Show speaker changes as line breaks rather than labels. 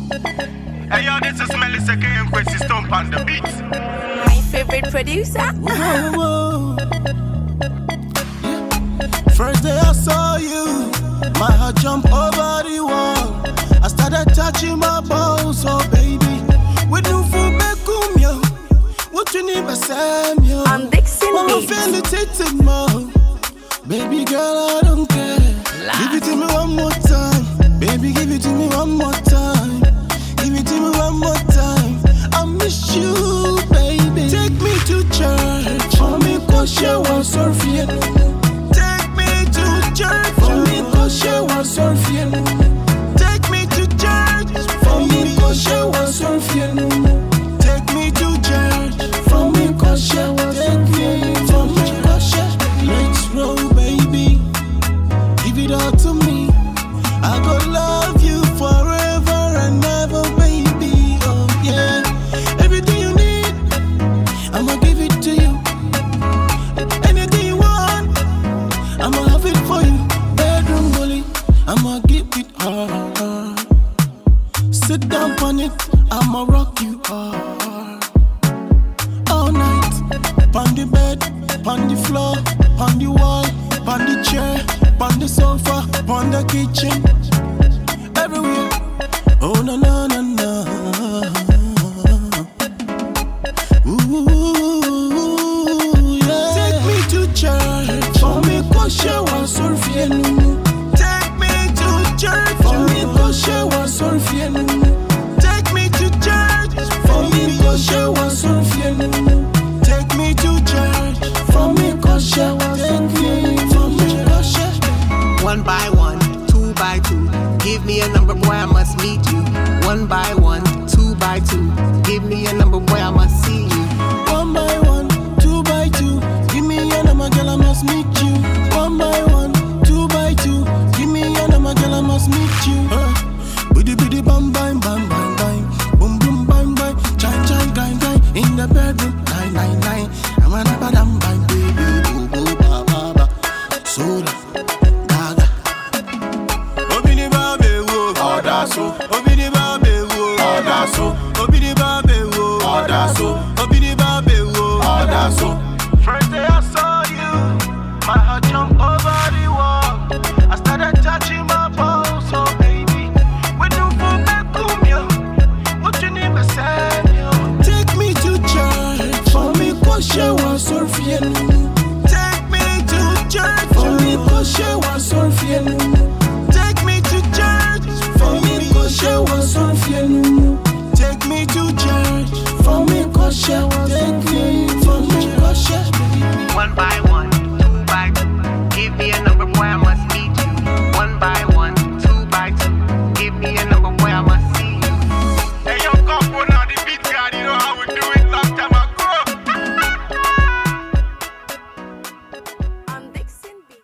Hey yo, this is Melissa K and Quincy Stomp on the beat.
My favorite producer.
Whoa. First day I saw you, my heart jumped over the wall. I started touching my balls, oh baby. We do for Bekumyo. What you need, Basamyo?
I'm Dixon
Mama
Beats.
feel it, it's more. Baby girl, I don't care. Give it to me one more time. Baby, give it to me one more time. Give it to me one more time. I miss you, baby. Take me to church. For me, cause you want surfing. Take me to church. For me, cause you want surfing. Take me to church. For me, cause you want surfing. Take me to church. For me, cause you want surfing. For me, cause you. Let's roll, baby. Give it all to me. I go love you forever and ever, baby. Oh yeah. Everything you need, I'ma give it to you. Anything you want, I'ma have it for you. Bedroom bully, I'ma give it hard. Sit down on it, I'ma rock you hard. All night, on the bed, on the floor, on the wall, on the chair, on the sofa, on the kitchen, everywhere. Oh na na na na. Ooh yeah. Take me to church, for me cause you want surfing. Take me to church, for me cause you want surfing. Take me to church, for me cause you want surfing. Take me to church, for me cause you want surfing. For me cause you.
One by one, two by two. Give me a number, boy, I must meet you. One by one, two by two. Give me a number, boy, I must see you.
One by one, two by two. Give me a number, girl, I must meet you. One by one, two by two. Give me a number, girl, I must meet you. Biddy biddy bam bam bam bam bam. Boom boom bam bam. Chine chine grind grind. In the bedroom, 999. I'm a badam bam baby. Boo boo ba ba ba. Soda. Obidi babe wo, odaso. Obidi babe wo, odaso. Obidi babe wo, odaso.